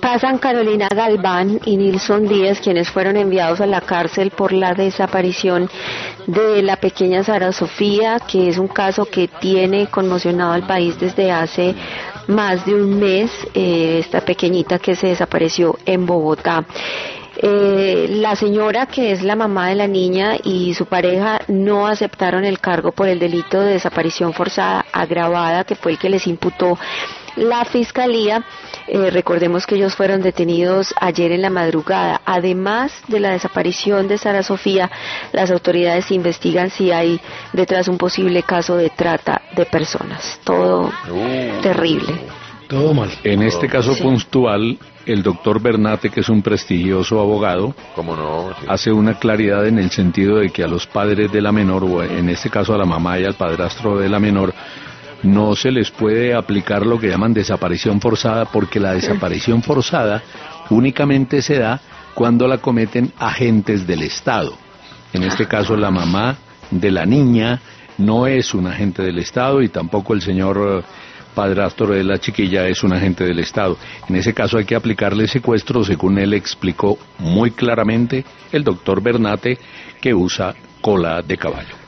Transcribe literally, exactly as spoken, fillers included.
pasan Carolina Galván y Nilson Díaz, quienes fueron enviados a la cárcel por la desaparición de la pequeña Sara Sofía, que es un caso que tiene conmocionado al país desde hace más de un mes, eh, esta pequeñita que se desapareció en Bogotá. Eh, la señora, que es la mamá de la niña, y su pareja no aceptaron el cargo por el delito de desaparición forzada agravada, que fue el que les imputó la fiscalía. Eh, recordemos que ellos fueron detenidos ayer en la madrugada. Además de la desaparición de Sara Sofía, las autoridades investigan si hay detrás un posible caso de trata de personas. Todo uh, terrible. Todo mal. En este caso sí. puntual, el doctor Bernate, que es un prestigioso abogado, ¿cómo no? Sí. hace una claridad en el sentido de que a los padres de la menor, o en este caso a la mamá y al padrastro de la menor, no se les puede aplicar lo que llaman desaparición forzada, porque la desaparición forzada únicamente se da cuando la cometen agentes del Estado. En este caso, la mamá de la niña no es un agente del Estado y tampoco el señor padrastro de la chiquilla es un agente del Estado. En ese caso hay que aplicarle secuestro, según él explicó muy claramente el doctor Bernate, que usa cola de caballo.